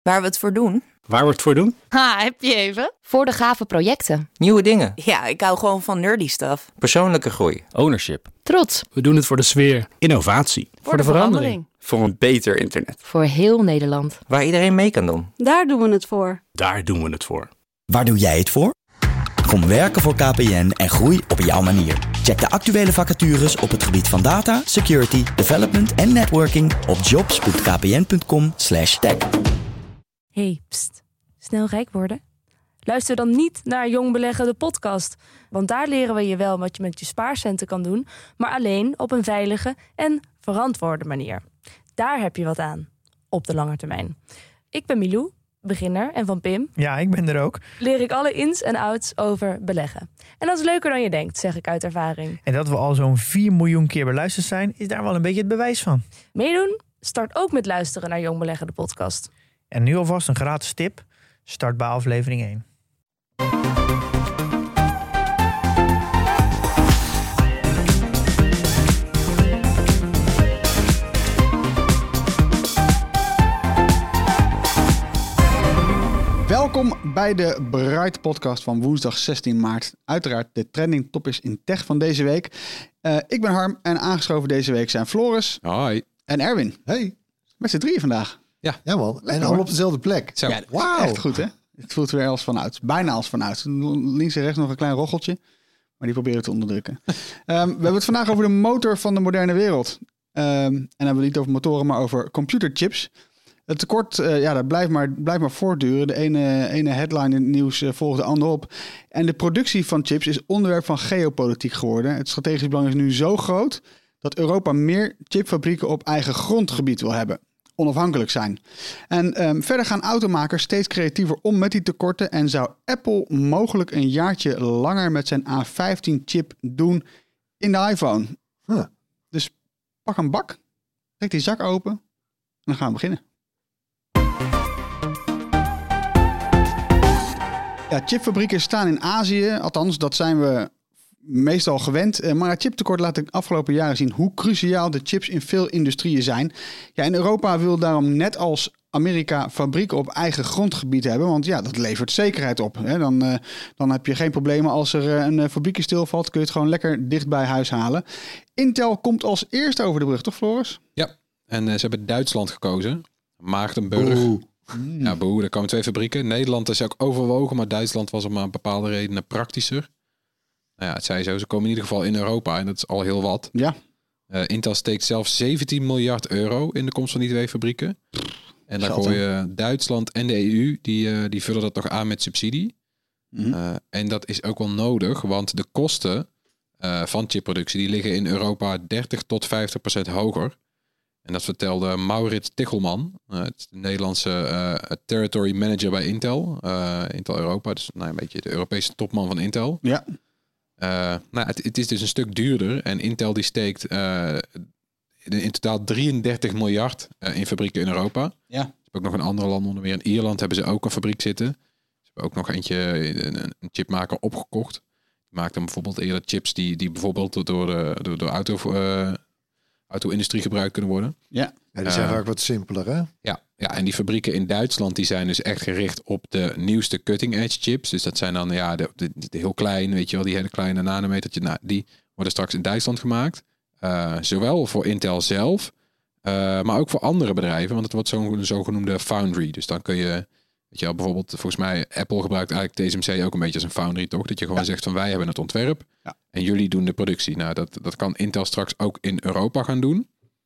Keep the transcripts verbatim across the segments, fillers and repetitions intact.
Waar we het voor doen? Waar we het voor doen? Ha, heb je even? Voor de gave projecten. Nieuwe dingen. Ja, ik hou gewoon van nerdy stuff. Persoonlijke groei. Ownership. Trots. We doen het voor de sfeer. Innovatie. Voor, voor de, de verandering. verandering. Voor een beter internet. Voor heel Nederland. Waar iedereen mee kan doen. Daar doen we het voor. Daar doen we het voor. Waar doe jij het voor? Kom werken voor K P N en groei op jouw manier. Check de actuele vacatures op het gebied van data, security, development en networking op jobs punt k p n punt com slash tech. Hey, pst. Snel rijk worden? Luister dan niet naar Jong Beleggen, de podcast. Want daar leren we je wel wat je met je spaarcenten kan doen, maar alleen op een veilige en verantwoorde manier. Daar heb je wat aan, op de lange termijn. Ik ben Milou, beginner, en van Pim... Ja, ik ben er ook. leer ik alle ins en outs over beleggen. En dat is leuker dan je denkt, zeg ik uit ervaring. En dat we al zo'n vier miljoen keer beluisterd zijn, is daar wel een beetje het bewijs van. Meedoen? Start ook met luisteren naar Jong Beleggen, de podcast. En nu alvast een gratis tip. Start bij aflevering één. Welkom bij de Bright podcast van woensdag zestien maart. Uiteraard de trending topics in tech van deze week. Uh, ik ben Harm en aangeschoven deze week zijn Floris. Hoi. En Erwin. Hey. Met z'n drieën vandaag. Ja, ja man. Lekker, en allemaal op dezelfde plek. Zo. Ja, wauw. Echt goed hè. Het voelt weer als vanuit. Bijna als vanuit. Links en rechts nog een klein rocheltje. Maar die proberen te onderdrukken. um, we hebben het vandaag over de motor van de moderne wereld. Um, en dan hebben we het niet over motoren, maar over computerchips. Het tekort, uh, ja, dat blijft maar, blijft maar voortduren. De ene, ene headline in het nieuws uh, volgt de andere op. En de productie van chips is onderwerp van geopolitiek geworden. Het strategisch belang is nu zo groot dat Europa meer chipfabrieken op eigen grondgebied wil hebben. Onafhankelijk zijn. En um, verder gaan automakers steeds creatiever om met die tekorten. En zou Apple mogelijk een jaartje langer met zijn A vijftien chip doen in de iPhone. Huh. Dus pak een bak, trek die zak open en dan gaan we beginnen. Ja, chipfabrieken staan in Azië, althans dat zijn we meestal gewend. Maar het chiptekort laat de afgelopen jaren zien hoe cruciaal de chips in veel industrieën zijn. Ja, en Europa wil daarom net als Amerika fabrieken op eigen grondgebied hebben. Want ja, dat levert zekerheid op. Hè. Dan, uh, dan heb je geen problemen als er een uh, fabriekje stilvalt. Kun je het gewoon lekker dicht bij huis halen. Intel komt als eerste over de brug, toch Floris? Ja, en uh, ze hebben Duitsland gekozen. Maagdenburg. Oeh. Mm. Ja, boe, er komen twee fabrieken. Nederland is ook overwogen, maar Duitsland was om een bepaalde redenen praktischer. Nou ja, het zei zo, ze komen in ieder geval in Europa en dat is al heel wat. Ja. Uh, Intel steekt zelf zeventien miljard euro in de komst van die twee fabrieken. En dan gooien Duitsland en de E U, die, uh, die vullen dat nog aan met subsidie. Mm-hmm. Uh, en dat is ook wel nodig, want de kosten uh, van chipproductie die liggen in Europa dertig tot vijftig procent hoger. En dat vertelde Maurits Tichelman, uh, het is de Nederlandse uh, territory manager bij Intel. Uh, Intel Europa, dus nou, een beetje de Europese topman van Intel. Ja. Uh, nou, het, het is dus een stuk duurder. En Intel die steekt uh, in totaal drieëndertig miljard uh, in fabrieken in Europa. Ja. Ze hebben ook nog een andere land onder meer. In Ierland hebben ze ook een fabriek zitten. Ze hebben ook nog eentje, een, een chipmaker opgekocht. Die maakt dan bijvoorbeeld eerder chips die, die bijvoorbeeld door de, door de auto... Uh, auto-industrie gebruikt kunnen worden. Ja, ja die zijn uh, vaak wat simpeler, hè? Ja, ja, en die fabrieken in Duitsland die zijn dus echt gericht op de nieuwste cutting-edge chips. Dus dat zijn dan ja de, de, de heel klein, weet je wel, die hele kleine nanometertje. Nou, die worden straks in Duitsland gemaakt. Uh, zowel voor Intel zelf, uh, maar ook voor andere bedrijven. Want het wordt zo'n zogenoemde foundry. Dus dan kun je, weet je wel, bijvoorbeeld, volgens mij, Apple gebruikt eigenlijk T S M C ook een beetje als een foundry, toch? Dat je gewoon ja. zegt van wij hebben het ontwerp. Ja. En jullie doen de productie. Nou, dat, dat kan Intel straks ook in Europa gaan doen.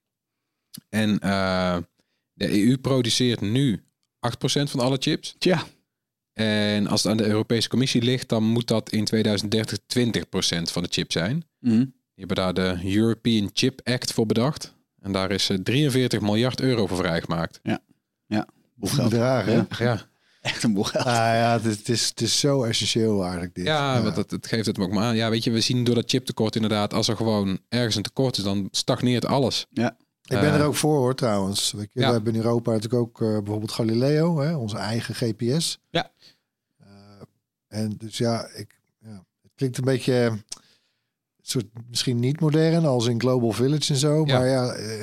En uh, de E U produceert nu acht procent van alle chips. Ja. En als het aan de Europese Commissie ligt, dan moet dat in tweeduizend dertig twintig procent van de chip zijn. Mm. Die hebben daar de European Chip Act voor bedacht. En daar is drieënveertig miljard euro voor vrijgemaakt. Ja, ja. Hoeveel bedragen, hè? Ja. Echt een boel geld. Ah, ja, het is, het, is, het is zo essentieel eigenlijk dit. Ja, ja. Want het, het geeft het ook maar aan. Ja, weet je, we zien door dat chiptekort inderdaad, als er gewoon ergens een tekort is, dan stagneert alles. Ja. Ik ben er ook voor hoor trouwens. We ja. hebben in Europa natuurlijk ook uh, bijvoorbeeld Galileo, hè, onze eigen G P S. Ja. Uh, en dus ja, ik, ja, het klinkt een beetje uh, soort misschien niet modern als in Global Village en zo, ja. maar ja. Uh,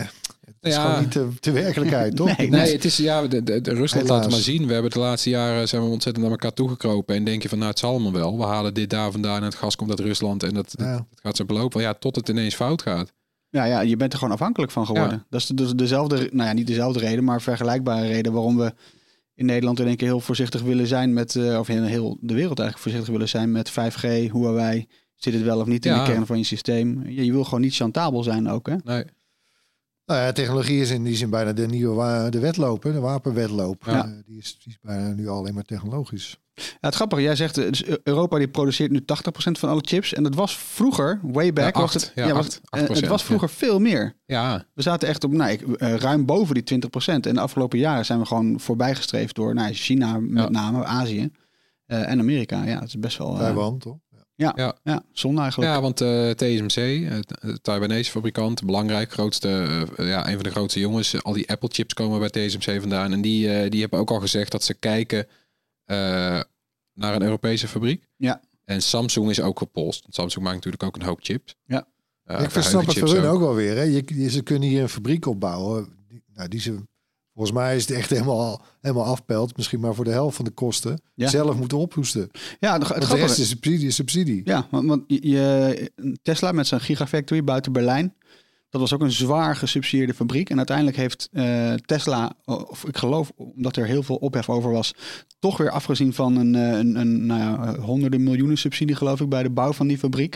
Het is Ja. gewoon niet de, de werkelijkheid, toch? Nee, Nee, het is ja, de, de, de Rusland laat het maar Helaas. zien. We hebben de laatste jaren zijn we ontzettend naar elkaar toegekropen. En denk je van, nou, het zal allemaal wel. We halen dit daar vandaan en het gas komt uit Rusland. En dat, Ja. dat, dat gaat zo belopen. Ja, tot het ineens fout gaat. Ja, ja, je bent er gewoon afhankelijk van geworden. Ja. Dat is dus dezelfde, nou ja, niet dezelfde reden, maar vergelijkbare reden waarom we in Nederland in één keer heel voorzichtig willen zijn met, uh, of in heel de wereld eigenlijk voorzichtig willen zijn met vijf G, Huawei. Zit het wel of niet in Ja. de kern van je systeem? Je, je wil gewoon niet chantabel zijn ook, hè? Nee. Nou ja, technologie is in die zin bijna de nieuwe wa- de wedloop, hè, de wapenwedloop. Ja. Uh, die, is, die is bijna nu alleen maar technologisch. Ja, het grappige, jij zegt, uh, dus Europa die produceert nu tachtig procent van alle chips. En dat was vroeger, way back, Ja, was acht. het, Ja, was, acht- uh, acht het was vroeger ja. veel meer. Ja, We zaten echt op nou, ik, uh, ruim boven die twintig procent. En de afgelopen jaren zijn we gewoon voorbijgestreefd door nou, China met Ja. name, Azië uh, en Amerika. Ja, het is best wel... Uh, Taiwan, toch? Ja, Ja. ja, zonde eigenlijk. ja want uh, T S M C, uh, de Taiwanese fabrikant, belangrijk, grootste, uh, ja, een van de grootste jongens. Uh, al die Apple chips komen bij T S M C vandaan. En die, uh, die hebben ook al gezegd dat ze kijken uh, naar een Europese fabriek. Ja. En Samsung is ook gepolst. Samsung maakt natuurlijk ook een hoop chips. Ja. Uh, ik de versnap huidige het voor chips hun ook wel weer. Hè. Je, je- ze kunnen hier een fabriek opbouwen. Die, nou, die ze, volgens mij is het echt helemaal, helemaal afpelt. Misschien maar voor de helft van de kosten. Ja. Zelf moeten ophoesten. Ja, de, het Want de grappige- rest is subsidie. Is subsidie. Ja, want, want je, je- Tesla met zijn gigafactory buiten Berlijn, dat was ook een zwaar gesubsidieerde fabriek. En uiteindelijk heeft uh, Tesla, of ik geloof, omdat er heel veel ophef over was, toch weer afgezien van een, uh, een, een nou ja, honderden miljoenen subsidie, geloof ik, bij de bouw van die fabriek.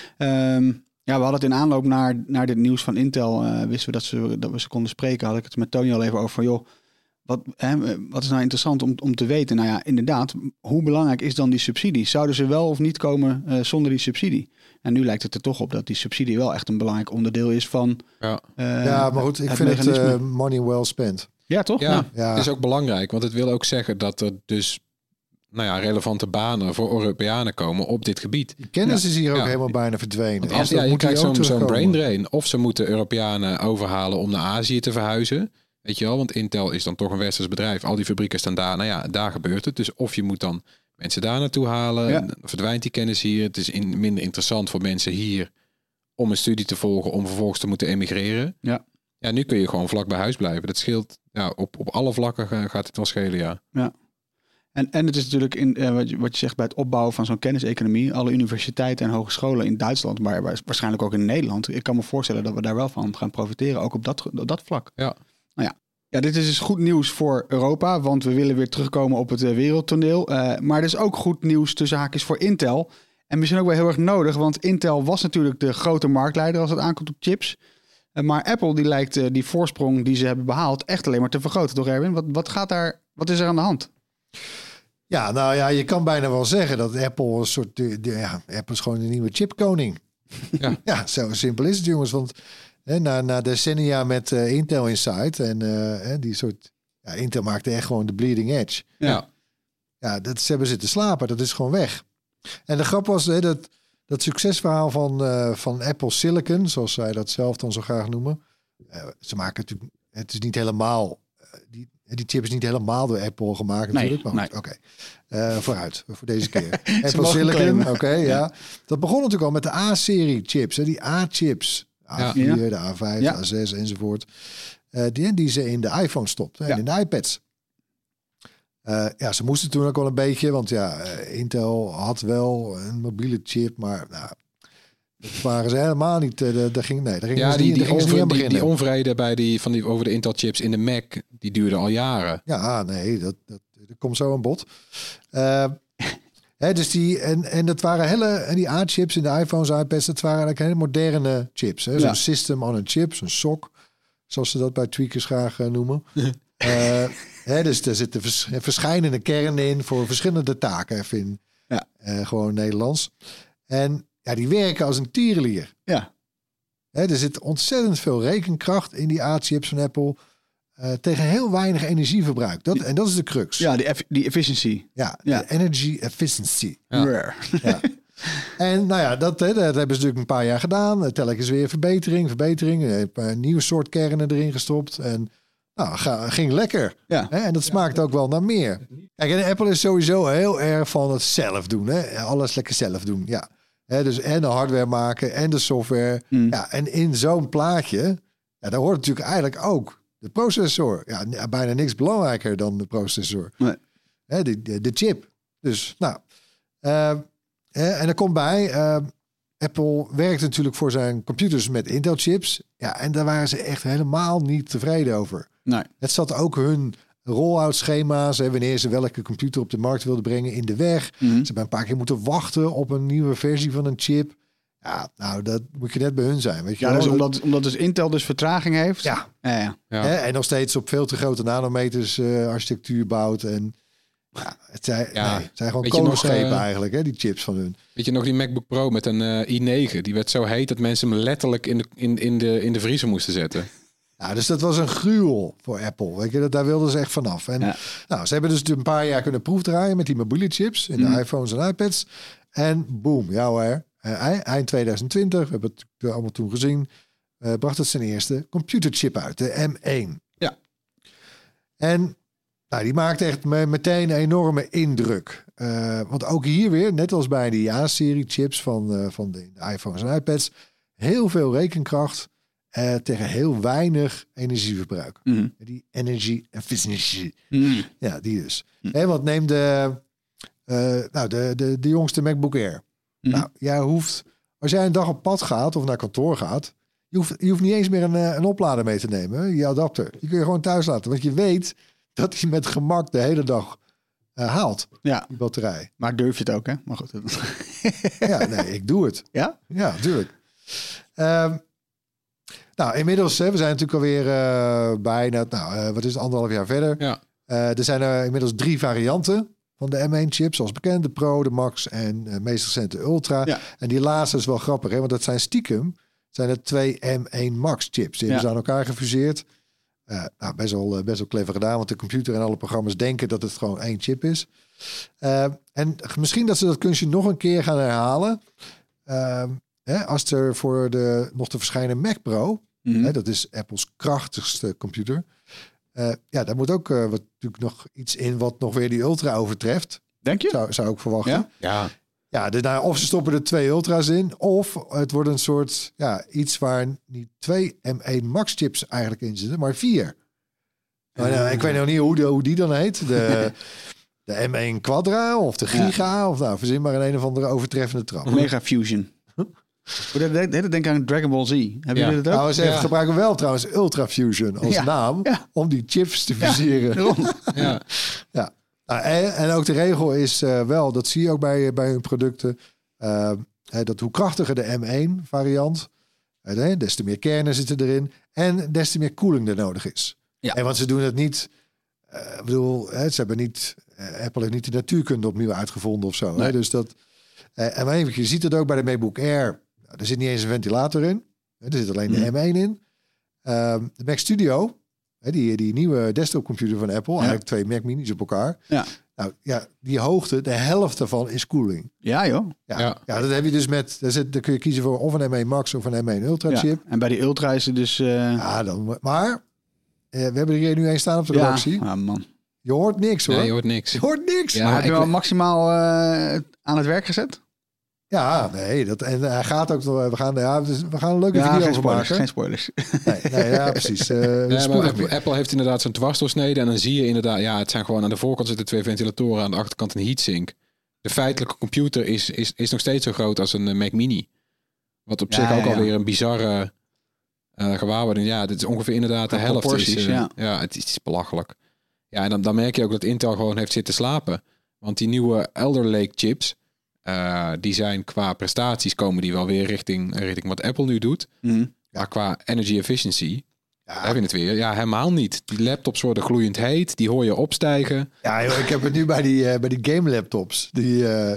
Um, ja, we hadden het in aanloop naar, naar dit nieuws van Intel, uh, wisten we dat, ze dat we ze konden spreken. Had ik het met Tony al even over van, joh, Wat, hè, wat is nou interessant om, om te weten? Nou ja, inderdaad, hoe belangrijk is dan die subsidie? Zouden ze wel of niet komen uh, zonder die subsidie? En nu lijkt het er toch op dat die subsidie wel echt een belangrijk onderdeel is van... Ja, uh, ja maar goed, ik het vind mechanisme. het uh, money well spent. Ja, toch? Ja, Ja. Ja. het is ook belangrijk. Want het wil ook zeggen dat er dus nou ja, relevante banen voor Europeanen komen op dit gebied. Die kennis Ja. is hier ook Ja. helemaal bijna verdwenen. Want Dus als, dat ja, je moet hier krijgt ook zo'n zo'n terugkomen. brain drain. Of ze moeten Europeanen overhalen om naar Azië te verhuizen. Weet je wel, want Intel is dan toch een westers bedrijf. Al die fabrieken staan daar. Nou ja, daar gebeurt het. Dus of je moet dan mensen daar naartoe halen. Ja. Dan verdwijnt die kennis hier. Het is in, minder interessant voor mensen hier om een studie te volgen, om vervolgens te moeten emigreren. Ja. Ja, nu kun je gewoon vlak bij huis blijven. Dat scheelt, ja, op, op alle vlakken gaat het wel schelen, ja. Ja. En, en het is natuurlijk in uh, wat, je, wat je zegt bij het opbouwen van zo'n kenniseconomie. Alle universiteiten en hogescholen in Duitsland, maar waarschijnlijk ook in Nederland. Ik kan me voorstellen dat we daar wel van gaan profiteren, ook op dat, op dat vlak. Ja. Nou ja. Ja, dit is dus goed nieuws voor Europa, want we willen weer terugkomen op het uh, wereldtoneel. Uh, maar het is ook goed nieuws tussen haakjes voor Intel. En misschien ook wel heel erg nodig, want Intel was natuurlijk de grote marktleider als het aankomt op chips. Uh, maar Apple die lijkt uh, die voorsprong die ze hebben behaald echt alleen maar te vergroten, toch Erwin? Wat, wat, gaat daar, wat is er aan de hand? Ja, nou ja, je kan bijna wel zeggen dat Apple een soort... De, de, ja, Apple is gewoon de nieuwe chipkoning. Ja. Ja, zo simpel is het, jongens. Want hè, na, na decennia met uh, Intel Inside en uh, die soort... Ja, Intel maakte echt gewoon de bleeding edge. Ja. Ja, dat, ze hebben zitten slapen. Dat is gewoon weg. En de grap was hè, dat, dat succesverhaal van, uh, van Apple Silicon, zoals zij dat zelf dan zo graag noemen. Uh, ze maken natuurlijk... Het is niet helemaal... Uh, die, die chip is niet helemaal door Apple gemaakt natuurlijk. Nee, maar nee. Oké, okay. uh, vooruit voor deze keer. Apple mogen Silicon, claimen. oké, okay, ja. Dat begon natuurlijk al met de A-serie chips. Hè, die A-chips. A vier, Ja. de A vijf, Ja. A zes enzovoort. Uh, die, die ze in de iPhone stopten en Ja. in de iPads. Uh, ja, ze moesten toen ook wel een beetje, want ja, uh, Intel had wel een mobiele chip, maar nou, dat waren ze helemaal niet. Uh, daar ging, nee, daar gingen Ja, ze die, niet, die, daar gingen ze niet onvre- aan die, beginnen. die onvrede bij die, van die, over de Intel chips in de Mac, die duurde al jaren. Ja, nee, dat, dat, dat komt zo aan bod. Uh, hè, dus die, en, en dat waren hele, en die A-chips in de iPhones, iPads, dat waren eigenlijk hele moderne chips. Hè? Zo'n Ja. system on a chip, zo'n S O C, zoals ze dat bij tweakers graag uh, noemen. uh, hè, dus er zitten vers, verschillende kernen in voor verschillende taken, even in Ja. uh, gewoon Nederlands. En ja, die werken als een tierenlier. Ja. Hè, er zit ontzettend veel rekenkracht in die A-chips van Apple. Uh, tegen heel weinig energieverbruik. Dat, en dat is de crux. Ja, die, eff- die efficiency. Ja, Ja. de energy efficiency. Ja. Rare. Ja. En nou ja, dat, hè, dat hebben ze natuurlijk een paar jaar gedaan. Telkens weer verbetering, verbetering. Een paar nieuwe soort kernen erin gestopt. En nou, ga, ging lekker. Ja. Hè, en dat smaakt ook wel naar meer. Kijk, en Apple is sowieso heel erg van het zelf doen. Hè? Alles lekker zelf doen, ja. Hè, dus en de hardware maken en de software. Mm. Ja, en in zo'n plaatje Ja, daar hoort natuurlijk eigenlijk ook de processor. Ja, bijna niks belangrijker dan de processor. Nee. Hè, de, de, de chip. Dus, nou. Uh, en er komt bij... Uh, Apple werkt natuurlijk voor zijn computers met Intel-chips. Ja, en daar waren ze echt helemaal niet tevreden over. Nee. Het zat ook hun roll-out schema's, hè, wanneer ze welke computer op de markt wilden brengen, in de weg. Mm-hmm. Ze hebben een paar keer moeten wachten op een nieuwe versie van een chip. Ja, nou, dat moet je net bij hun zijn. Weet je ja, wel? dus omdat, omdat dus Intel dus vertraging heeft. Ja. Ja, ja. Ja. Hè, en nog steeds op veel te grote nanometers uh, architectuur bouwt. En ja, het zijn, Ja. nee, het zijn gewoon Weet je nog, kolenschepen uh, eigenlijk, hè, die chips van hun. Weet je nog die MacBook Pro met een uh, i negen? Die werd zo heet dat mensen hem letterlijk in de, in, in de, in de vriezer moesten zetten. Ja, dus dat was een gruwel voor Apple. Weet je, dat, daar wilden ze echt vanaf. En Ja. nou, ze hebben dus een paar jaar kunnen proefdraaien met die mobiele chips in de Mm. iPhones en iPads. En boom, ja hoor. Uh, eind twintig twintig, we hebben het allemaal toen gezien, uh, bracht het zijn eerste computerchip uit, de M één. Ja. En nou, die maakte echt me- meteen een enorme indruk. Uh, want ook hier weer, net als bij die A-serie chips van, uh, van de, de iPhones en iPads, heel veel rekenkracht uh, tegen heel weinig energieverbruik. Mm-hmm. Die energy efficiency. Mm. Ja, die dus. Mm. He, want neem de, uh, nou, de, de, de jongste MacBook Air. Mm. Nou, jij hoeft, als jij een dag op pad gaat of naar kantoor gaat, je hoeft, je hoeft niet eens meer een, een oplader mee te nemen, je adapter. Die kun je gewoon thuis laten, want je weet dat hij met gemak de hele dag uh, haalt, ja. die batterij. Maar durf je het ook, hè? Maar goed. Ja, nee, ik doe het. Ja? Ja, natuurlijk. Um, nou, inmiddels, hè, we zijn natuurlijk alweer uh, bijna, nou, uh, wat is het, anderhalf jaar verder. Ja. Uh, er zijn er inmiddels drie varianten van de M één chip, zoals bekend, de Pro, de Max en uh, meest recent de Ultra. Ja. En die laatste is wel grappig, hè, want dat zijn stiekem, zijn het twee M één Max chips. Die ja. hebben ze aan elkaar gefuseerd. Uh, nou, best wel, uh, best wel clever gedaan, want de computer en alle programma's denken dat het gewoon één chip is. Uh, en misschien dat ze dat kunstje nog een keer gaan herhalen. Uh, hè, als er voor de nog te verschijnen Mac Pro, mm-hmm. hè, dat is Apples krachtigste computer. Uh, ja, daar moet ook uh, wat, natuurlijk nog iets in wat nog weer die Ultra overtreft. Denk je? Zou, zou ik verwachten. Ja. Ja. Ja, de, nou, of ze stoppen er twee Ultra's in, of het wordt een soort, ja, iets waar niet twee M één Max chips eigenlijk in zitten, maar vier. Uh, nou, ik weet nog niet hoe, de, hoe die dan heet. De, de M één Quadra of de Giga, ja. of nou, verzin maar een een of andere overtreffende trap. Mega Fusion. Dat deed denk aan Dragon Ball Z. Hebben ja. jullie dat ook? Nou, ze ja. gebruiken wel trouwens Ultra Fusion als ja. naam ja. om die chips te fuseren. Ja. ja. ja. Nou, en, en ook de regel is uh, wel, dat zie je ook bij, bij hun producten, uh, hè, dat hoe krachtiger de M één variant, uh, des te meer kernen zitten erin en des te meer koeling er nodig is. Ja. En want ze doen het niet, uh, ik bedoel, hè, ze hebben niet, uh, Apple heeft niet de natuurkunde opnieuw uitgevonden of zo. Nee. Hè, dus dat, uh, en even, je ziet het ook bij de MacBook Air. Er zit niet eens een ventilator in. Er zit alleen de M één in. Uh, de Mac Studio, die, die nieuwe desktopcomputer van Apple, ja. eigenlijk twee Mac Minis op elkaar. Ja. Nou ja, die hoogte, de helft daarvan is koeling. Ja joh. Ja, ja. ja dat heb je dus met, daar, zit, daar kun je kiezen voor of een M één Max of een M één Ultra chip. Ja. En bij die Ultra is het dus... Uh... Ja, dan, maar uh, we hebben er hier nu een staan op de redactie. Ja, ah, man. Je hoort niks hoor. Nee, je hoort niks. Je hoort niks. Ja, maar heb je wel maximaal uh, aan het werk gezet? Ja, nee, dat, en hij gaat ook, we gaan, ja, dus we gaan een leuke ja, video over spoilers, maken. Geen spoilers. Nee, nee ja, precies. Uh, nee, maar Apple, Apple heeft inderdaad zo'n dwarsdoorsnede en dan zie je inderdaad, ja, het zijn gewoon aan de voorkant zitten twee ventilatoren, aan de achterkant een heatsink. De feitelijke computer is, is, is nog steeds zo groot als een Mac Mini. Wat op ja, zich ook ja, alweer ja. een bizarre uh, gewaarwording. Ja, dit is ongeveer inderdaad de helft. Is, uh, ja. ja, het is, het is belachelijk. Ja, en dan, dan merk je ook dat Intel gewoon heeft zitten slapen. Want die nieuwe Alder Lake chips, Uh, die zijn qua prestaties komen die wel weer richting, richting wat Apple nu doet. Mm. Maar qua energy efficiency, ja. hebben we het weer. Ja, helemaal niet. Die laptops worden gloeiend heet. Die hoor je opstijgen. Ja, joh, ik heb het nu bij die, uh, bij die game laptops. Die, uh,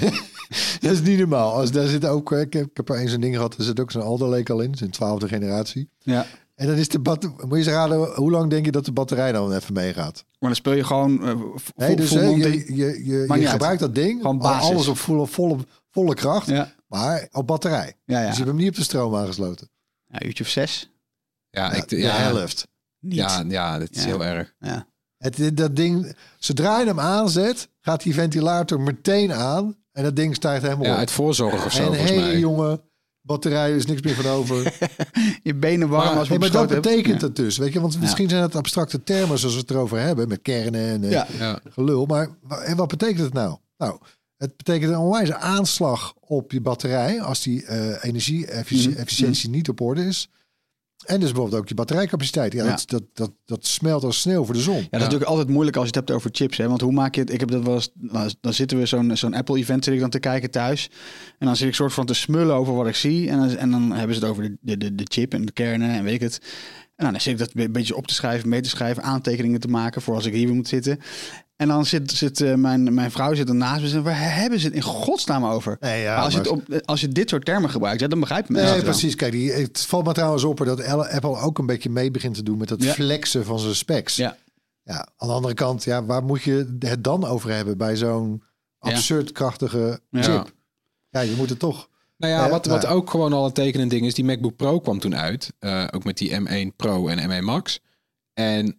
dat is niet normaal. Als, daar zit ook, uh, ik, heb, ik heb er eens zo'n ding gehad. Er zit ook zo'n Alder Lake al in. Zijn twaalfde generatie. Ja. En dan is de batterij. Moet je eens raden, hoe lang denk je dat de batterij dan even meegaat? Maar dan speel je gewoon. Uh, v- nee, dus vol uh, je, je, je, je, je gebruikt dat ding. Gewoon basis. Alles op volle, volle, volle kracht. Ja. Maar op batterij. Ja, ja. Dus je hebt hem niet op de stroom aangesloten. Ja, uurtje of zes. Ja, ja, ik, de ja, helft. Niet. Ja, ja, dat is ja. heel erg. Ja. Het, dat ding, zodra je hem aanzet, gaat die ventilator meteen aan. En dat ding stijgt helemaal Ja, op. uit voorzorg of zo, en volgens hey, mij. jongen, batterij, er is niks meer van over. Je benen warm maar, als je hey, maar dat hebt. betekent Ja. het dus, weet je? Want Ja. misschien zijn het abstracte termen zoals we het erover hebben, met kernen en uh, Ja. Ja. gelul. Maar wa- en wat betekent het nou? Nou, het betekent een onwijze aanslag op je batterij als die uh, energie-efficiëntie Mm. niet op orde is. En dus bijvoorbeeld ook je batterijcapaciteit. Ja, Ja. Dat, dat, dat, dat smelt als sneeuw voor de zon. Ja, dat is natuurlijk altijd moeilijk als je het hebt over chips. Hè? Want hoe maak je het? Ik heb dat wel eens. Nou, dan zitten we zo'n zo'n Apple-event zit ik dan te kijken thuis. En dan zit ik soort van te smullen over wat ik zie. En dan, en dan hebben ze het over de, de, de, de chip en de kernen en weet ik het. En dan zit ik dat een beetje op te schrijven, mee te schrijven, aantekeningen te maken voor als ik hier weer moet zitten. En dan zit, zit uh, mijn, mijn vrouw zit er naast me en zegt, waar hebben ze het in godsnaam over? Nee, ja, maar als, maar... Je het op, als je dit soort termen gebruikt, ja, dan begrijpen mensen Nee, het wel. precies. Kijk, die, het valt me trouwens op dat Apple ook een beetje mee begint te doen met het Ja. flexen van zijn specs. Ja. Ja, aan de andere kant, ja, waar moet je het dan over hebben bij zo'n Ja. absurd krachtige Ja. chip? Ja, je moet het toch. Nou ja, Eh, wat, wat nou. ook gewoon al een tekenend ding is, die MacBook Pro kwam toen uit. Uh, ook met die M één Pro en M één Max. En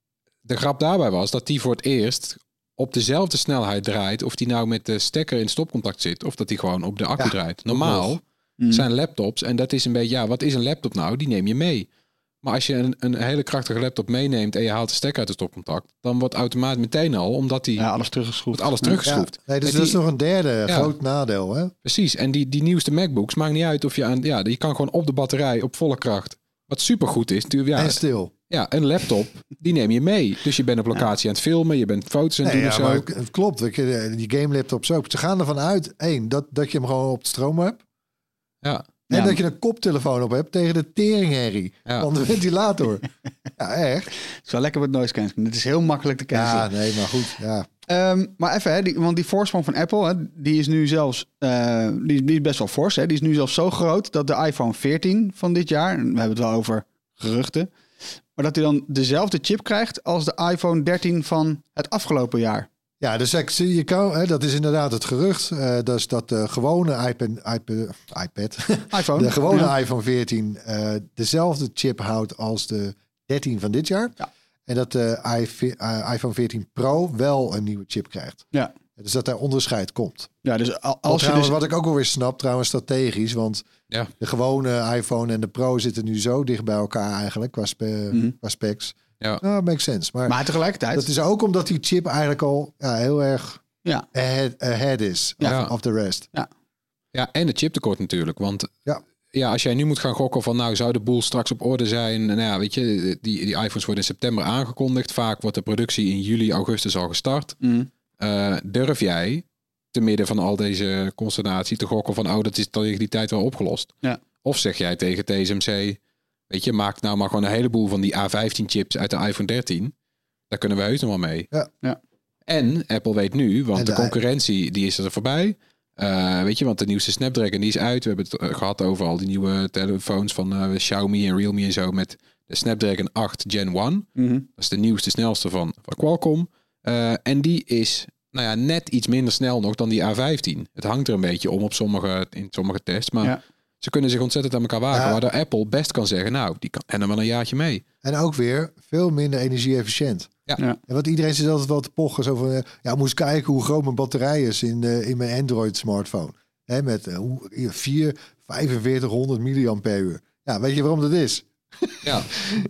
de grap daarbij was dat die voor het eerst op dezelfde snelheid draait, of die nou met de stekker in stopcontact zit, of dat die gewoon op de accu Ja, draait. Normaal Mm. zijn laptops, en dat is een beetje, ja, wat is een laptop nou? Die neem je mee. Maar als je een, een hele krachtige laptop meeneemt en je haalt de stekker uit het stopcontact, dan wordt automatisch meteen al, omdat die Ja, alles teruggeschroefd. wordt alles teruggeschroefd. Ja. Nee, dus Met dat is die- nog een derde Ja. groot nadeel. Hè? Precies, en die, die nieuwste MacBooks, maakt niet uit of je aan, ja, je kan gewoon op de batterij op volle kracht, wat supergoed is, natuurlijk, ja, En stil. ja, een laptop, die neem je mee. Dus je bent op locatie aan het filmen, je bent foto's aan het Nee, doen ja, of zo. maar het, het klopt. weet je, Die game laptops ook. Ze gaan ervan uit, één, dat, dat je hem gewoon op de stroom hebt. Ja. En Ja. dat je een koptelefoon op hebt tegen de teringherrie Ja. van de ventilator. Ja, echt. Het is wel lekker met noise cancelling. Het is heel makkelijk te cancelen. Ja, nee, maar goed. Ja. Um, maar even, hè, die, want die voorsprong van Apple, hè, die is nu zelfs uh, die, is, die is best wel fors. Hè, die is nu zelfs zo groot dat de iPhone veertien van dit jaar, en we hebben het wel over geruchten, maar dat hij dan dezelfde chip krijgt als de iPhone dertien van het afgelopen jaar. Ja, dus ik zie je kan, hè, dat is inderdaad het gerucht. Uh, dus dat de gewone iPad, iPad, iPad iPhone, de gewone ja. iPhone veertien uh, dezelfde chip houdt als de dertien van dit jaar. Ja. En dat de iPhone veertien Pro wel een nieuwe chip krijgt. Ja. Dus dat er onderscheid komt. Ja, dus als wat, je trouwens, dus... wat ik ook alweer snap, trouwens strategisch. Want Ja. de gewone iPhone en de Pro zitten nu zo dicht bij elkaar eigenlijk qua, spe, Mhm. qua specs. Ja. Nou, makes sense. Maar, Maar tegelijkertijd... dat is ook omdat die chip eigenlijk al ja, heel erg Ja. ahead, ahead is Ja. of, of the rest. Ja, en het chiptekort natuurlijk. Want Ja. ja, als jij nu moet gaan gokken van nou zou de boel straks op orde zijn. Nou ja, weet je, die, die iPhones worden in september aangekondigd. Vaak wordt de productie in juli, augustus al gestart. Mm. Uh, durf jij te midden van al deze consternatie te gokken van oh, dat is tegen die tijd wel opgelost? Ja. Of zeg jij tegen T S M C, weet je, maak nou maar gewoon een heleboel van die A vijftien chips uit de iPhone dertien. Daar kunnen we heus nog wel mee. Ja. Ja. En Apple weet nu, want En de de- concurrentie die is er voorbij. Uh, weet je, want de nieuwste Snapdragon die is uit. We hebben het uh, gehad over al die nieuwe telefoons van uh, Xiaomi en Realme en zo met de Snapdragon acht Gen één. Mm-hmm. Dat is de nieuwste, snelste van, van Qualcomm. Uh, en die is nou ja, net iets minder snel nog dan die A vijftien. Het hangt er een beetje om op sommige, in sommige tests. Maar Ja. ze kunnen zich ontzettend aan elkaar wagen. Ja. Waardoor Apple best kan zeggen, nou, die kan en dan wel een jaartje mee. En ook weer veel minder energie-efficiënt. Ja. Ja. En want iedereen zit altijd wel te pochen. Zo van, eh, ja, moest kijken hoe groot mijn batterij is in, uh, in mijn Android-smartphone. Hè, met uh, vier, vijfenveertighonderd milliampère-uur. Ja, weet je waarom dat is? Ja.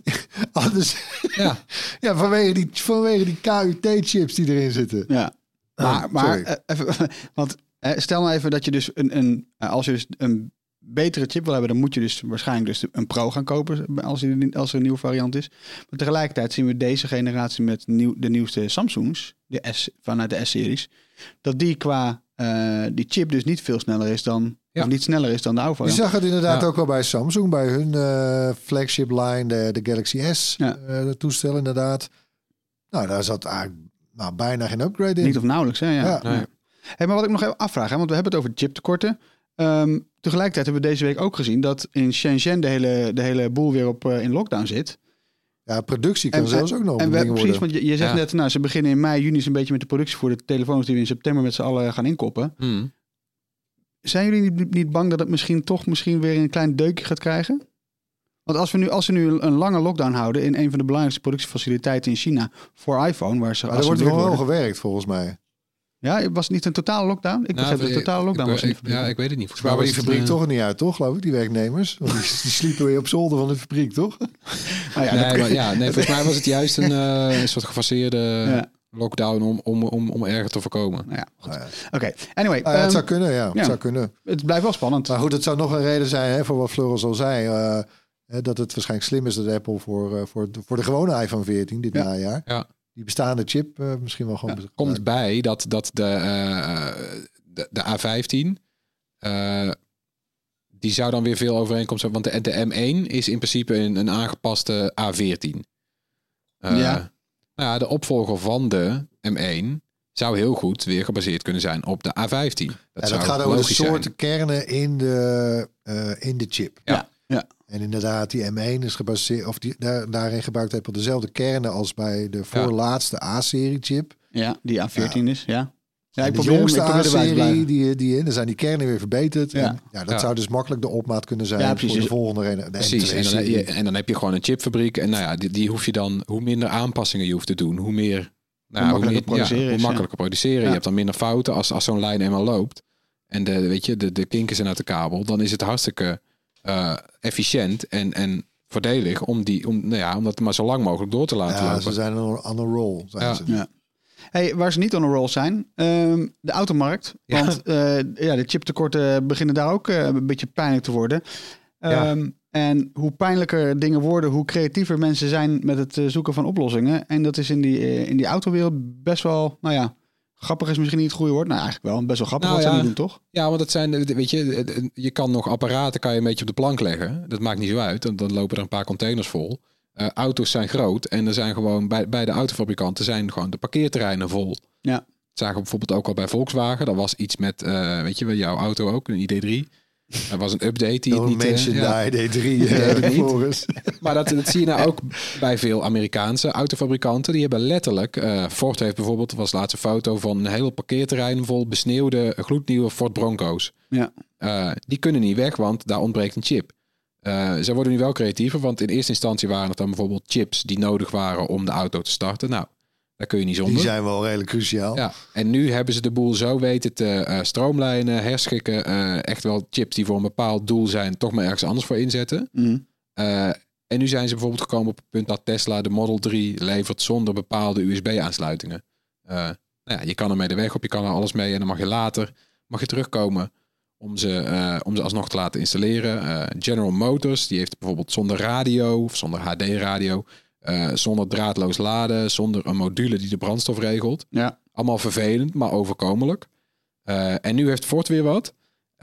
Anders, Ja. ja, vanwege die, vanwege die K U T-chips die erin zitten. Ja. Maar, Oh, maar sorry. eh, even, want eh, stel nou even dat je dus een, een eh, als je dus een betere chip wil hebben, dan moet je dus waarschijnlijk dus een Pro gaan kopen als er, als er een nieuwe variant is. Maar tegelijkertijd zien we deze generatie met nieuw, de nieuwste Samsungs, de S vanuit de S-series, dat die qua uh, die chip dus niet veel sneller is dan Ja. of niet sneller is dan de oude Je variant. zag het inderdaad Ja. ook wel bij Samsung, bij hun uh, flagship line, de, de Galaxy S, Ja. uh, de toestel inderdaad. Nou, daar zat eigenlijk nou, bijna geen upgrade in. Niet of nauwelijks, hè? Ja. Ja. Nee. Hey, maar wat ik nog even afvraag, hè, want we hebben het over chiptekorten. Um, tegelijkertijd hebben we deze week ook gezien dat in Shenzhen de hele, de hele boel weer op uh, in lockdown zit. Ja, productie kan En- zelfs ook nog En een we, ding precies, worden. want je, je zegt Ja. net, nou, ze beginnen in mei, juni een beetje met de productie voor de telefoons die we in september met z'n allen gaan inkoppen. Hmm. Zijn jullie niet, niet bang dat het misschien toch misschien weer een klein deukje gaat krijgen? Want als we nu, als we nu een lange lockdown houden in een van de belangrijkste productiefaciliteiten in China voor iPhone, waar ze Maar er wordt geassembleerd nog wel worden. gewerkt volgens mij. Ja, was het niet een totale lockdown? Ik begreep Nou, de totale lockdown ik, was in de ik, fabriek. Ja, ik weet het niet. Volgens Maar mij die was fabriek het, uh, toch niet uit, toch, geloof ik, die werknemers? Want die, die sliepen weer op zolder van de fabriek, toch? Nou ja, nee, dat- maar, ja, nee, volgens mij was het juist een, uh, een soort gefaseerde Ja. lockdown om, om, om, om erger te voorkomen. Nou ja, goed. Nou ja. Oké, anyway. Ah, ja, het ehm, zou kunnen, ja. Het ja. zou kunnen. het blijft wel spannend. Maar goed, het zou nog een reden zijn, hè, voor wat Floris al zei. Uh, hè, dat het waarschijnlijk slim is dat Apple voor, uh, voor, de, voor de gewone iPhone veertien dit Ja. najaar... Ja. die bestaande chip uh, misschien wel gewoon... Ja. Komt bij dat, dat de, uh, de, de A vijftien... Uh, die zou dan weer veel overeenkomst hebben. Want de, de M één is in principe een, een aangepaste A veertien. Uh, Ja. Nou ja, de opvolger van de M één zou heel goed weer gebaseerd kunnen zijn op de A vijftien. Dat, ja, dat zou gaat over de logisch soorten zijn. kernen in de, uh, in de chip. Ja. Ja. En inderdaad, die M één is gebaseerd... of die, daar, daarin gebruikt Apple dezelfde kernen als bij de voorlaatste A-serie chip. Ja, die A veertien is, ja. Ja, En ik de probeer, jongste ik probeer erbij te A-serie, blijven. die, die in, dan zijn die kernen weer verbeterd. Ja. En, ja, dat Ja. zou dus makkelijk de opmaat kunnen zijn Ja, precies. voor de volgende reden. De Precies, en dan, heb je, en dan heb je gewoon een chipfabriek. En nou ja, die, die hoef je dan... Hoe minder aanpassingen je hoeft te doen, hoe meer... Nou, Hoe makkelijker meer, produceren ja, hoe is, ja. makkelijker produceren. Ja. Je hebt dan minder fouten als, als zo'n lijn eenmaal loopt. En de, weet je, de, de kinken zijn uit de kabel. Dan is het hartstikke uh, efficiënt en, en voordelig om, die, om, nou ja, om dat maar zo lang mogelijk door te laten Ja, lopen. ze zijn on on a roll. Zijn Ja. ze. Ja. Hey, waar ze niet on a roll zijn, um, de automarkt. Ja. Want uh, ja, de chiptekorten beginnen daar ook uh, een beetje pijnlijk te worden. Um, Ja. En hoe pijnlijker dingen worden, hoe creatiever mensen zijn met het uh, zoeken van oplossingen. En dat is in die, uh, in die autowereld best wel, nou ja, grappig is misschien niet het goede woord. Nou, eigenlijk wel, best wel grappig Nou, wat ja. ze nu doen, toch? Ja, want dat zijn, weet je, je kan nog apparaten kan je een beetje op de plank leggen. Dat maakt niet zo uit. Dan, dan lopen er een paar containers vol. Uh, auto's zijn groot en er zijn gewoon bij, bij de autofabrikanten zijn gewoon de parkeerterreinen vol. Ja. Dat zagen we bijvoorbeeld ook al bij Volkswagen. Dat was iets met, uh, weet je, bij jouw auto ook, een I D drie. Er was een update die het Don't niet... mention uh, ja. die I D drie, Ja, uh, niet. Floris. Maar dat, dat zie je nou ook bij veel Amerikaanse autofabrikanten. Die hebben letterlijk... Uh, Ford heeft bijvoorbeeld, was de laatste foto van een heel parkeerterrein vol besneeuwde, gloednieuwe Ford Bronco's. Ja. Uh, die kunnen niet weg, want daar ontbreekt een chip. Uh, ze worden nu wel creatiever, want in eerste instantie waren het dan bijvoorbeeld chips die nodig waren om de auto te starten. Nou, daar kun je niet zonder. Die zijn wel redelijk cruciaal. Ja, en nu hebben ze de boel zo weten te uh, stroomlijnen, herschikken. Uh, echt wel chips die voor een bepaald doel zijn, toch maar ergens anders voor inzetten. Mm. Uh, en nu zijn ze bijvoorbeeld gekomen op het punt dat Tesla de Model drie levert zonder bepaalde U S B-aansluitingen. Uh, nou ja, je kan ermee de weg op, je kan er alles mee en dan mag je later mag je terugkomen om ze, uh, om ze alsnog te laten installeren. Uh, General Motors, die heeft bijvoorbeeld zonder radio of zonder H D-radio, uh, zonder draadloos laden, zonder een module die de brandstof regelt. Ja. Allemaal vervelend, maar overkomelijk. Uh, en nu heeft Ford weer wat.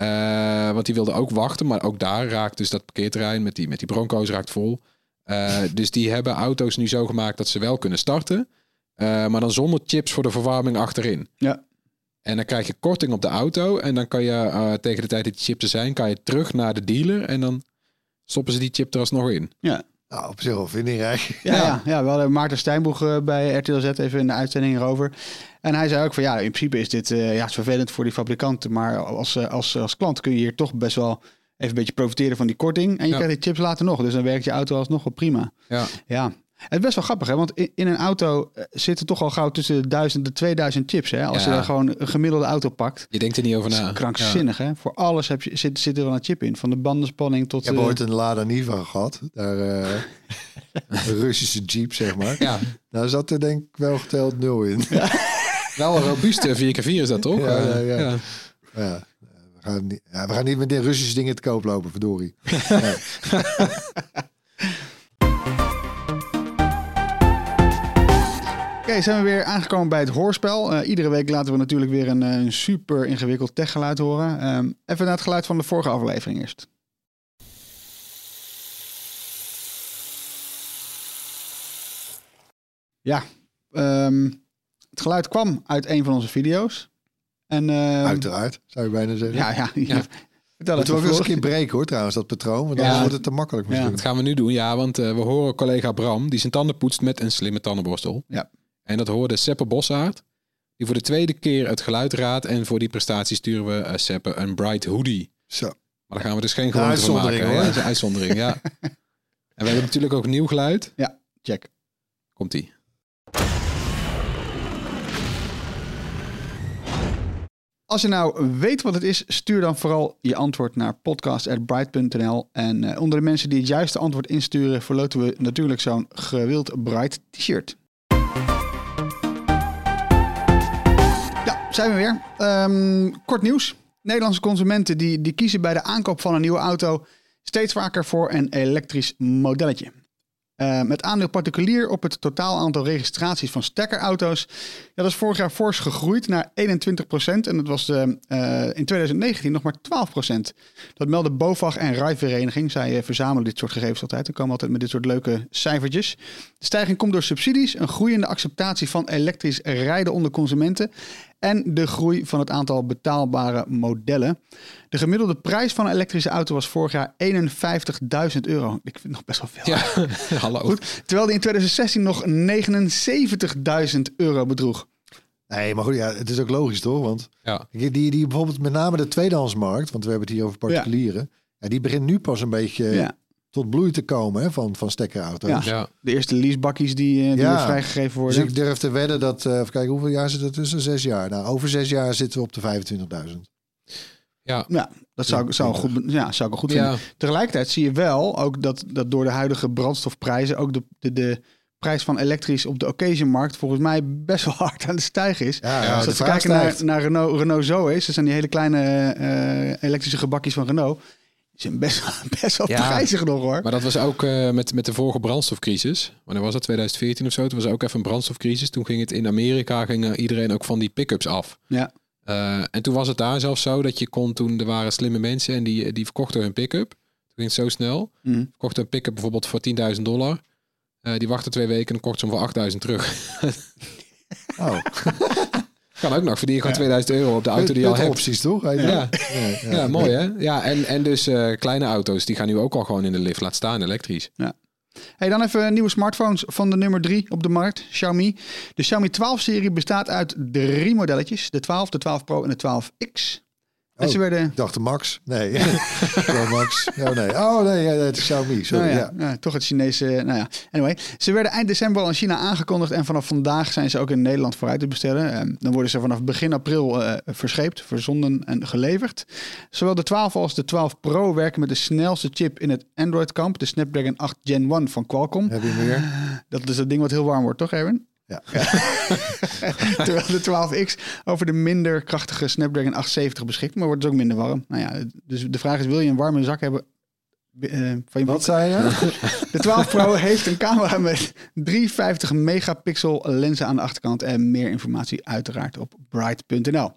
Uh, want die wilde ook wachten, maar ook daar raakt dus dat parkeerterrein met die, met die Bronco's raakt vol. Uh, dus die hebben auto's nu zo gemaakt dat ze wel kunnen starten, uh, maar dan zonder chips voor de verwarming achterin. Ja. En dan krijg je korting op de auto en dan kan je uh, tegen de tijd dat die chips er zijn, kan je terug naar de dealer en dan stoppen ze die chip er alsnog in. Ja. Nou, op zich wel vindingrijk. Ja, ja. ja, we hadden Maarten Steinboeg uh, bij R T L Z even in de uitzending erover. En hij zei ook van ja, in principe is dit uh, ja, het is vervelend voor die fabrikanten. Maar als, uh, als, als klant kun je hier toch best wel even een beetje profiteren van die korting. En je ja. krijgt die chips later nog. Dus dan werkt je auto alsnog wel prima. Ja. Ja. Het is best wel grappig, hè? Want in, in een auto uh, zitten toch al gauw tussen de duizend en tweeduizend chips. Hè? Als Ja. je dan gewoon een gemiddelde auto pakt. Je denkt er niet over Dat na. is krankzinnig, ja. Hè? Voor alles heb je, zit, zit er wel een chip in. Van de bandenspanning tot... Ik heb uh, ooit een Lada Niva gehad. Daar, uh, een Russische Jeep, zeg maar. Ja. Daar zat er denk ik wel geteld nul in. Ja. Wel een robuuste vier keer vier is dat toch? Ja, ja, ja. ja. ja. We, gaan niet, ja, we gaan niet met de Russische dingen te koop lopen, verdorie. Nee. Oké, okay, zijn we weer aangekomen bij het hoorspel. Uh, iedere week laten we natuurlijk weer een, een super ingewikkeld techgeluid horen. Um, even naar het geluid van de vorige aflevering eerst. Ja, um, het geluid kwam uit een van onze video's. En, um, Uiteraard, zou je bijna zeggen. Ja, ja. ja. Vertel Moeten we ook eens een keer keer breken hoor, trouwens, dat patroon. Want ja. dan wordt het te makkelijk misschien. Ja. Dat gaan we nu doen, ja, want uh, we horen collega Bram die zijn tanden poetst met een slimme tandenborstel. Ja. En dat hoorde Seppe Bossaert, die voor de tweede keer het geluid raadt. En voor die prestatie sturen we uh, Seppe een Bright Hoodie. Zo. Maar daar gaan we dus geen gewoonte van maken. Hoor. Ja, dat is een uitzondering, ja. En we hebben natuurlijk ook nieuw geluid. Ja, check. Als je nou weet wat het is, stuur dan vooral je antwoord naar podcast at bright punt n l. En uh, onder de mensen die het juiste antwoord insturen, verloten we natuurlijk zo'n gewild Bright t-shirt. Ja, zijn we weer. Um, kort nieuws. Nederlandse consumenten die, die kiezen bij de aankoop van een nieuwe auto steeds vaker voor een elektrisch modelletje. Uh, met aandeel particulier op het totaal aantal registraties van stekkerauto's. Ja, dat is vorig jaar fors gegroeid naar eenentwintig procent. En dat was de, uh, in twintig negentien nog maar twaalf procent. Dat melden BOVAG en Rijvereniging. Zij uh, verzamelen dit soort gegevens altijd. En komen altijd met dit soort leuke cijfertjes. De stijging komt door subsidies, een groeiende acceptatie van elektrisch rijden onder consumenten en de groei van het aantal betaalbare modellen. De gemiddelde prijs van een elektrische auto was vorig jaar eenenvijftigduizend euro. Ik vind het nog best wel veel. Ja, hallo. Goed, terwijl die in twintig zestien nog negenenzeventigduizend euro bedroeg. Nee, maar goed, ja, het is ook logisch toch? Want ja. die, die bijvoorbeeld met name de tweedehandsmarkt, want we hebben het hier over particulieren, ja. Ja, die begint nu pas een beetje ja. tot bloei te komen hè, van, van stekkerauto's. Ja. Ja. De eerste leasebakkies die, die ja. vrijgegeven worden. Dus ik durf te wedden dat, uh, even kijken, hoeveel jaar zit er tussen? Zes jaar. Nou, over zes jaar zitten we op de vijfentwintigduizend. Ja, ja dat zou, zou, goed, ja, zou ik goed vinden. Ja. Tegelijkertijd zie je wel ook dat, dat door de huidige brandstofprijzen ook de, de, de prijs van elektrisch op de occasionmarkt volgens mij best wel hard aan het stijgen is. Ja, ja, dus als we kijken naar, naar Renault, Renault Zoe's, dat zijn die hele kleine uh, elektrische gebakjes van Renault. Die zijn best, best wel ja, prijzig nog hoor. Maar dat was ook uh, met, met de vorige brandstofcrisis. Wanneer was dat? twintig veertien of zo? Toen was ook even een brandstofcrisis. Toen ging het in Amerika, ging iedereen ook van die pick-ups af. Ja. Uh, en toen was het daar zelfs zo dat je kon, toen er waren slimme mensen en die, die verkochten hun pick-up. Toen ging het zo snel. Mm. Verkochten een pick-up bijvoorbeeld voor tienduizend dollar. Uh, die wachten twee weken en dan kocht ze hem voor achtduizend terug. Oh. Kan ook nog, verdien je gewoon ja. tweeduizend euro op de auto die je al hebt. Opties toch? Ja, ja. Ja, ja, ja mooi hè? Ja, en, en dus uh, kleine auto's, die gaan nu ook al gewoon in de lift. Laat staan elektrisch. Ja. Hey, dan even nieuwe smartphones van de nummer drie op de markt, Xiaomi. De Xiaomi twaalf-serie bestaat uit drie modelletjes. De twaalf, de twaalf Pro en de twaalf X. En oh, ze werden... ik dacht de Max. Nee. Pro Max. Oh nee, oh, nee ja, het is Xiaomi. Sorry, nou ja, ja. Ja, toch het Chinese... Nou ja, anyway. Ze werden eind december al in China aangekondigd en vanaf vandaag zijn ze ook in Nederland vooruit te bestellen. Um, dan worden ze vanaf begin april uh, verscheept, verzonden en geleverd. Zowel de twaalf als de twaalf Pro werken met de snelste chip in het Android-kamp, de Snapdragon acht Gen één van Qualcomm. Heb je meer? Dat is dat ding wat heel warm wordt, toch Erwin? Ja. Terwijl de twaalf X over de minder krachtige Snapdragon achthonderdzeventig beschikt, maar wordt dus ook minder warm. Nou ja, dus de vraag is, wil je een warme zak hebben uh, van je Wat zei je? De twaalf Pro heeft een camera met driehonderdvijftig megapixel lenzen aan de achterkant en meer informatie uiteraard op bright punt n l.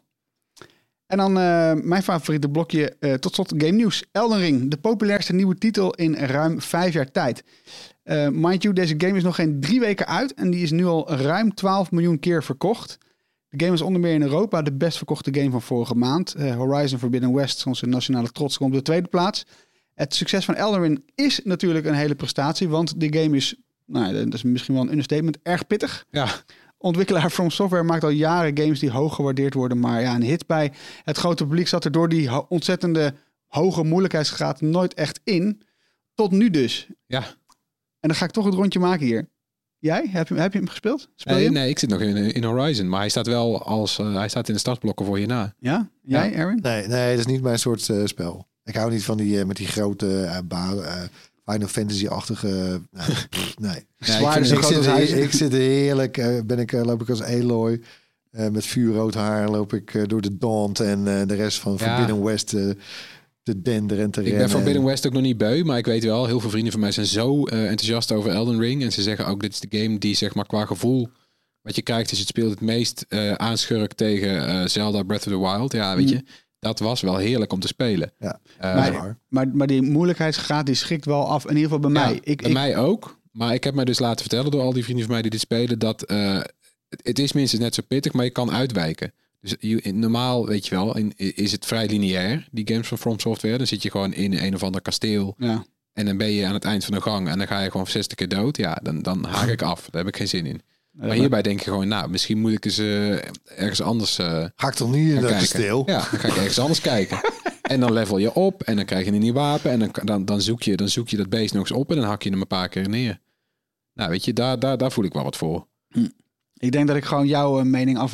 En dan uh, mijn favoriete blokje, uh, tot slot game nieuws. Elden Ring, de populairste nieuwe titel in ruim vijf jaar tijd. Uh, mind you, deze game is nog geen drie weken uit en die is nu al ruim twaalf miljoen keer verkocht. De game is onder meer in Europa de best verkochte game van vorige maand. Uh, Horizon Forbidden West, onze nationale trots, komt op de tweede plaats. Het succes van Elden Ring is natuurlijk een hele prestatie, want die game is, nou, dat is misschien wel een understatement, erg pittig. Ja. Ontwikkelaar From Software maakt al jaren games die hoog gewaardeerd worden, maar ja, een hit bij het grote publiek zat er door die ho- ontzettende hoge moeilijkheidsgraad nooit echt in. Tot nu dus. Ja. En dan ga ik toch het rondje maken hier. Jij? Heb je, heb je hem gespeeld? Speel je nee, hem? nee, ik zit nog in, in Horizon, maar hij staat wel als uh, hij staat in de startblokken voor je na. Ja? Jij, ja. Erwin? Nee, nee, dat is niet mijn soort uh, spel. Ik hou niet van die uh, met die grote uh, ba- uh, Final Fantasy-achtige. Uh, pff, nee. Ja, Zwaar, ik, ik, zit, ik, ik zit heerlijk. Uh, ben ik, uh, loop ik als Aloy. Uh, met vuurrood haar loop ik uh, door de Daunt en uh, de rest van ja. Forbidden West uh, te denderen en te ik rennen. Ik ben Forbidden West ook nog niet beu, maar ik weet wel, heel veel vrienden van mij zijn zo uh, enthousiast over Elden Ring. En ze zeggen ook, dit is de game die zeg maar qua gevoel wat je krijgt als je het speelt het meest uh, aanschurkt tegen uh, Zelda Breath of the Wild. Ja, weet mm. je, dat was wel heerlijk om te spelen. Ja, uh, maar, maar, maar die moeilijkheidsgraad die schikt wel af, in ieder geval bij mij. Ja, ik, bij ik... mij ook, maar ik heb mij dus laten vertellen door al die vrienden van mij die dit spelen, dat uh, het, het is minstens net zo pittig, maar je kan uitwijken. Dus je, normaal, weet je wel, in, is het vrij lineair, die games van From Software. Dan zit je gewoon in een of ander kasteel. Ja. En dan ben je aan het eind van de gang en dan ga je gewoon zestig keer dood. Ja, dan, dan haak ik af. Daar heb ik geen zin in. Ja, maar hierbij denk je gewoon, nou, misschien moet ik eens uh, ergens anders uh, Ga ik toch niet in dat kasteel? Ja, dan ga ik ergens anders kijken. En dan level je op en dan krijg je een nieuw wapen. En dan, dan, dan, zoek je, dan zoek je dat beest nog eens op en dan hak je hem een paar keer neer. Nou, weet je, daar, daar, daar voel ik wel wat voor. Hm. Ik denk dat ik gewoon jouw uh, mening afwacht.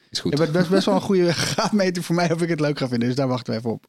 Is goed. Je bent best, best wel een goede graadmeter voor mij of ik het leuk ga vinden. Dus daar wachten we even op.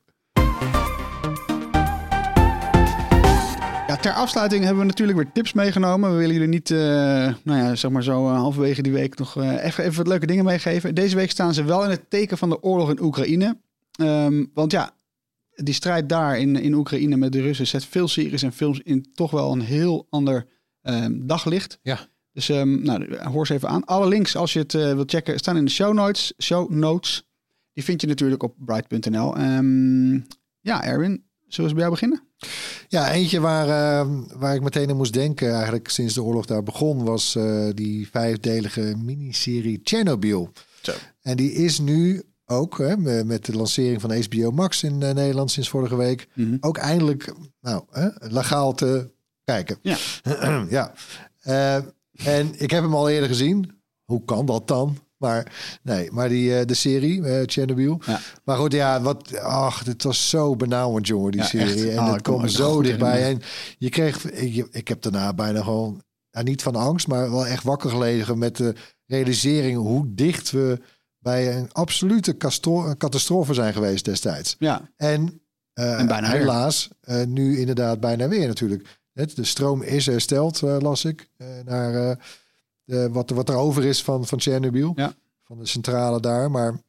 Ja, ter afsluiting hebben we natuurlijk weer tips meegenomen. We willen jullie niet, uh, nou ja, zeg maar zo uh, halverwege die week nog uh, even, even wat leuke dingen meegeven. Deze week staan ze wel in het teken van de oorlog in Oekraïne. Um, want ja, die strijd daar in, in Oekraïne met de Russen zet veel series en films in toch wel een heel ander um, daglicht. Ja. Dus um, nou, hoor ze even aan. Alle links, als je het uh, wilt checken, staan in de show notes. Show notes. Die vind je natuurlijk op bright punt n l. Um, ja, Erwin, zullen we bij jou beginnen? Ja, eentje waar, uh, waar ik meteen aan moest denken, eigenlijk sinds de oorlog daar begon, was uh, die vijfdelige miniserie Chernobyl. Zo. En die is nu ook, hè, met de lancering van H B O Max in uh, Nederland sinds vorige week, mm-hmm. ook eindelijk nou, hè, legaal te kijken. Ja. ja. Uh, en ik heb hem al eerder gezien. Hoe kan dat dan? Maar nee, maar die uh, de serie uh, Chernobyl. Ja. Maar goed, ja, wat, ach, dit was zo benauwend, jongen, die ja, serie. Echt. En oh, het kwam zo dichtbij. En je kreeg, ik, ik heb daarna bijna gewoon, ja, niet van angst, maar wel echt wakker gelegen met de realisering hoe dicht we bij een absolute castro- catastrofe zijn geweest destijds. Ja. En, uh, en bijna helaas, uh, nu inderdaad bijna weer natuurlijk. Het, de stroom is hersteld, uh, las ik, uh, naar uh, de, wat, wat er over is van, van Chernobyl. Ja. Van de centrale daar, maar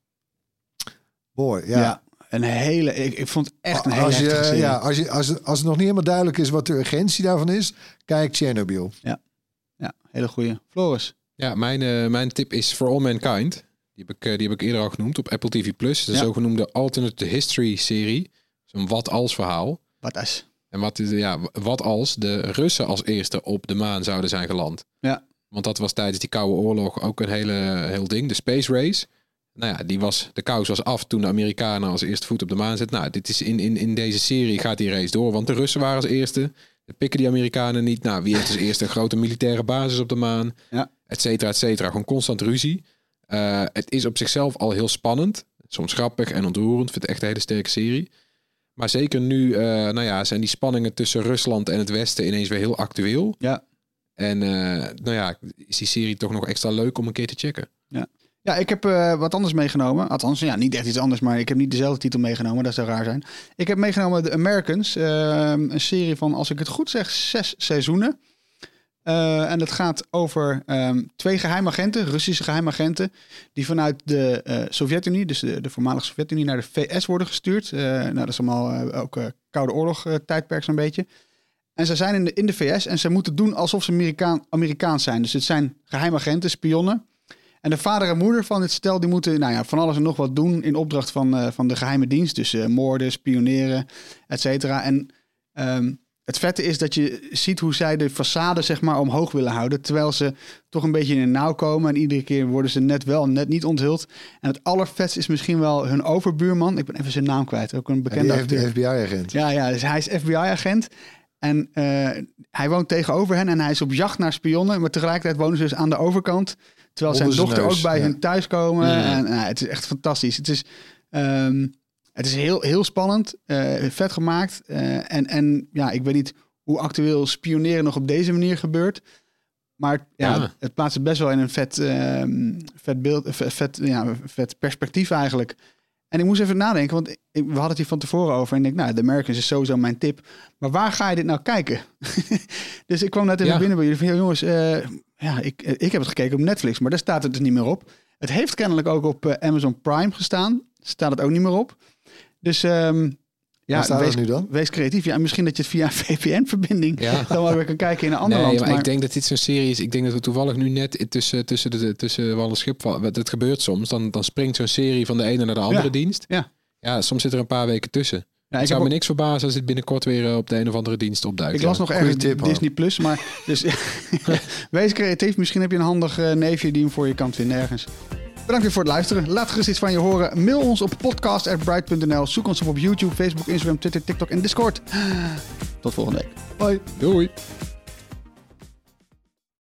boy, ja. ja een hele, ik, ik vond het echt een hele als je, heftige serie. Ja, als, je, als, het, als het nog niet helemaal duidelijk is wat de urgentie daarvan is, kijk Chernobyl. Ja, ja, hele goede. Floris? Ja, mijn, uh, mijn tip is For All Mankind. Die heb ik, uh, die heb ik eerder al genoemd op Apple T V Plus. De ja. zogenoemde Alternate History serie. Zo'n wat-als verhaal. Wat als? En wat, ja, wat als de Russen als eerste op de maan zouden zijn geland. Ja. Want dat was tijdens die Koude Oorlog ook een hele, heel ding. De Space Race. Nou ja, die was, de kous was af toen de Amerikanen als eerste voet op de maan zetten. Nou, dit is in, in, in deze serie gaat die race door. Want de Russen waren als eerste. De pikken die Amerikanen niet. Nou, wie heeft als eerste een grote militaire basis op de maan? Ja. Et cetera, et cetera. Gewoon constant ruzie. Uh, het is op zichzelf al heel spannend. Soms grappig en ontroerend. Ik vind het echt een hele sterke serie. Maar zeker nu, uh, nou ja, zijn die spanningen tussen Rusland en het Westen ineens weer heel actueel. Ja. En uh, nou ja, is die serie toch nog extra leuk om een keer te checken. Ja, ja ik heb uh, wat anders meegenomen. Althans, ja, niet echt iets anders, maar ik heb niet dezelfde titel meegenomen. Dat zou raar zijn. Ik heb meegenomen The Americans. Uh, een serie van, als ik het goed zeg, zes seizoenen. Uh, en dat gaat over um, twee geheimagenten, Russische geheimagenten, die vanuit de uh, Sovjet-Unie, dus de, de voormalige Sovjet-Unie, naar de V S worden gestuurd. Uh, nou, dat is allemaal uh, ook uh, Koude Oorlog uh, tijdperk zo'n beetje. En ze zijn in de, in de V S en ze moeten doen alsof ze Amerikaan, Amerikaans zijn. Dus het zijn geheimagenten, spionnen. En de vader en moeder van dit stel, die moeten nou ja, van alles en nog wat doen in opdracht van, uh, van de geheime dienst. Dus uh, moorden, spioneren, et cetera. En um, het vette is dat je ziet hoe zij de façade zeg maar omhoog willen houden, terwijl ze toch een beetje in een nauw komen. En iedere keer worden ze net wel, net niet onthuld. En het allervetste is misschien wel hun overbuurman. Ik ben even zijn naam kwijt. Ook een bekende ja, die F B I-agent. Ja, ja, dus hij is F B I-agent. En uh, hij woont tegenover hen en hij is op jacht naar spionnen. Maar tegelijkertijd wonen ze dus aan de overkant. Terwijl zijn dochter neus, ook bij ja. hen thuis komen. Ja. En uh, het is echt fantastisch. Het is... Um, Het is heel, heel spannend, uh, vet gemaakt. Uh, en, en ja, ik weet niet hoe actueel spioneren nog op deze manier gebeurt. Maar ja, ja. het plaatst het best wel in een vet, uh, vet beeld, vet, vet, ja, vet perspectief eigenlijk. En ik moest even nadenken, want ik, we hadden het hier van tevoren over. En ik denk, nou, The Americans is sowieso mijn tip. Maar waar ga je dit nou kijken? Dus ik kwam net even ja. binnen bij jullie. Van, ja, jongens, uh, ja, ik, ik heb het gekeken op Netflix, maar daar staat het dus niet meer op. Het heeft kennelijk ook op uh, Amazon Prime gestaan. Staat het ook niet meer op. Dus um, ja, wees, nu dan? wees creatief. Ja, misschien dat je het via een V P N-verbinding ja. dan wel weer kan kijken in een ander nee, land. Maar, maar ik denk dat dit zo'n serie is. Ik denk dat we toevallig nu net tussen, tussen, de, tussen wal en schip vallen. Dat gebeurt soms. Dan, dan springt zo'n serie van de ene naar de andere ja. dienst. Ja. ja, soms zit er een paar weken tussen. Ja, ik zou me ook... niks verbazen als dit binnenkort weer op de een of andere dienst opduikt. Ik las ja. nog ergens tip, Disney hoor. Plus, maar dus wees creatief. Misschien heb je een handig uh, neefje die hem voor je kan vinden ergens. Bedankt weer voor het luisteren. Laat gerust iets van je horen. Mail ons op podcast at bright punt n l. Zoek ons op op YouTube, Facebook, Instagram, Twitter, TikTok en Discord. Tot volgende week. Hoi. Doei.